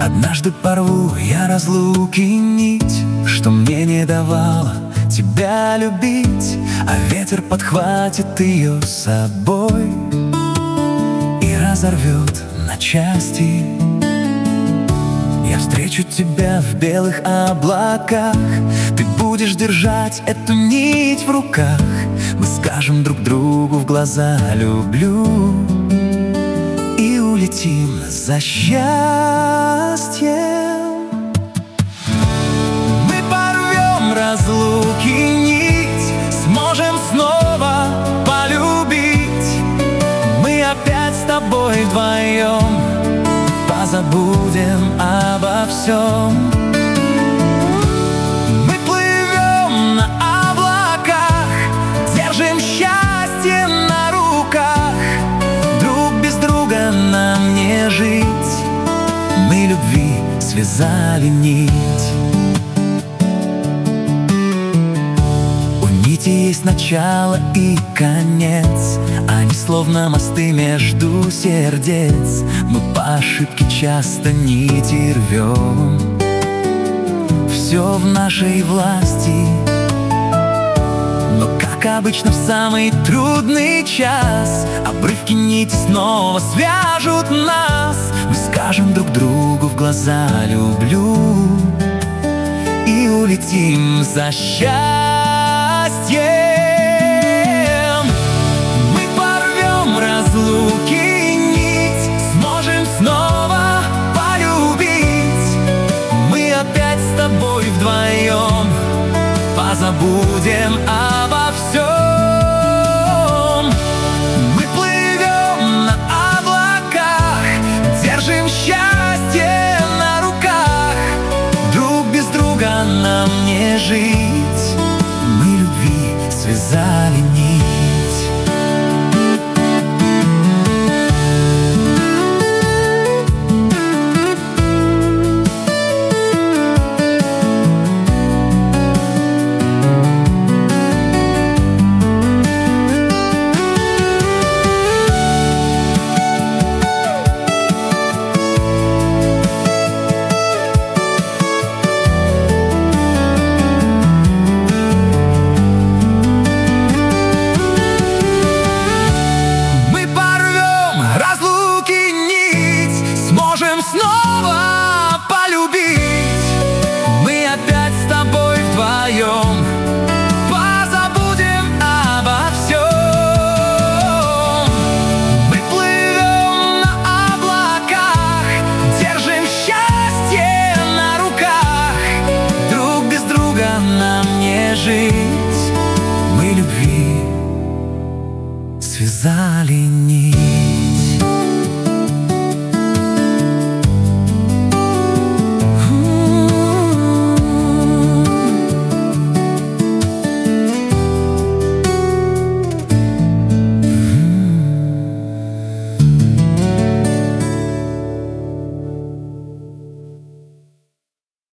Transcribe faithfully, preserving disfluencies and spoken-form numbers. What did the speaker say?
Однажды порву я разлуки нить, что мне не давала тебя любить, а ветер подхватит ее с собой и разорвет на части. Я встречу тебя в белых облаках, ты будешь держать эту нить в руках. Мы скажем друг другу в глаза «люблю» и улетим за счастьем. Мы порвем разлуки нить, сможем снова полюбить. Мы опять с тобой вдвоем позабудем обо всем. Мы плывем на облаках, держим счастье на руках. Друг без друга нам не жить, мы любви связали нить. У нити есть начало и конец, они словно мосты между сердец. Мы по ошибке часто нити рвем, все в нашей власти. Но, как обычно, в самый трудный час обрывки нити снова свяжут нас. Мы скажем друг другу в глаза «люблю» и улетим за счастьем. Мы порвем разлуки нить, сможем снова полюбить. Мы опять с тобой вдвоем позабудем обо всем. Мы плывем на облаках, держим счастье на руках. Друг без друга нам не жить, мы любви связали нить. Снова полюбить, мы опять с тобой вдвоем позабудем обо всем. Мы плывем на облаках, держим счастье на руках. Друг без друга нам не жить,